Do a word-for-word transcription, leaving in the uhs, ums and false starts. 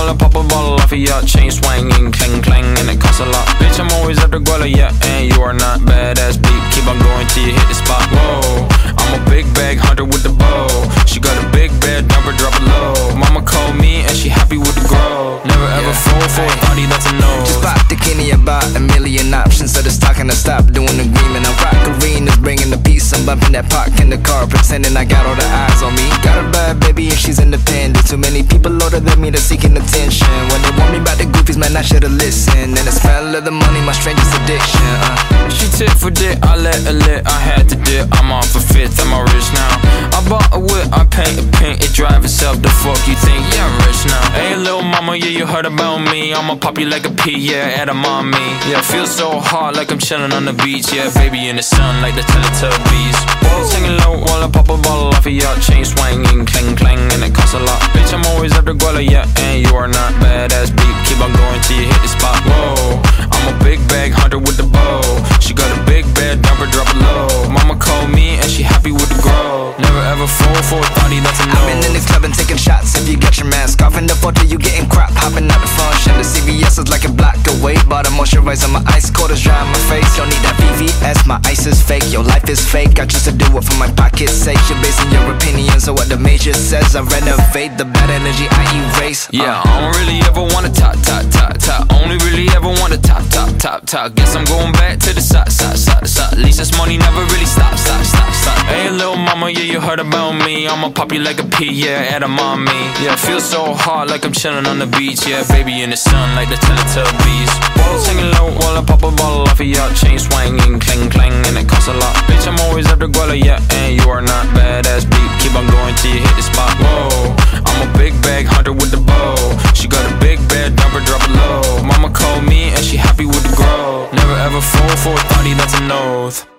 while I pop a bottle off of ya. Chain swinging, clang clang, and it costs a lot. Bitch, I'm always after Guala, yeah, and you are not badass beat. Keep on going till you hit the spot. Whoa, I'm a big bag hunter with the bow. She got a big bed, number drop it low. Mama called me and she happy with the grow. Never ever yeah. fall for a thotty, that's a no. Just pop the Kenny about a million options. So just talking to stop doing agreement. I rock arenas, bringing the peace. I'm bumping that park in the car, pretending I got all the eyes on me. Got a bad baby and she's independent. Too many people older than me that's seeking attention. When they want me about the goofies, man, I should've listened. And the smell of the money, my strangest addiction. uh. She tit for dick, I let her lit. I had to dip, I'm off a fifth, I'm all rich now. I bought a whip, I paint a paint, it drive itself. The fuck you think? Yeah, I'm rich now. Hey, little mama, yeah, you heard about me. I'ma pop you like a pea, yeah, at a mommy. Yeah, feel so hot like I'm chilling on the beach. Yeah, baby in the sun like the Teletubbies. Singing low while I pop a bottle off of ya. Chain swinging, clang clang, and it costs a lot. Bitch, I'm always after Guala, yeah, and you are not badass beat. Keep on going till you hit the spot. Whoa, I'm a big bag hunter with the bow. She got a big bed, number drop it low. Mama called me and she happy with the grow. Never ever fall for a thotty, that's a no. I've been in this club and taking shots. If you get your mask off in the photo, you getting crap. Hopping out the function. The C V S is like a block away. Bought a moisturizer, my ice cold is dry on my face. Don't need that V V S, my ice is fake. Your life is fake, I choose to do it for my pocket's sake. You're basing your opinions on what the major says. I renovate the bad energy I erase. uh. Yeah, I don't really ever wanna top, top, top, top. Only really ever wanna top, top, top, top. Guess I'm going back to the side, side, side, side. At least this money never really stops, stop, stop, stop. Hey, little mama, yeah, you heard about me. I'ma pop you like a pea, yeah, at a mommy. Yeah, feel so hot like I'm chilling on the beach. Yeah, baby in the sun like the Teletubbies. Singing low while I pop a bottle off of ya. Chain swinging, clang clang, and it costs a lot. Bitch, I'm always after Guala, yeah, and you are not badass beat. Keep on going till you hit the spot. Whoa, I'm a big bag hunter with the bow. She got a big bed, number drop it low. Mama called me and she happy with the grow. Never ever fall for a thotty, that's a no.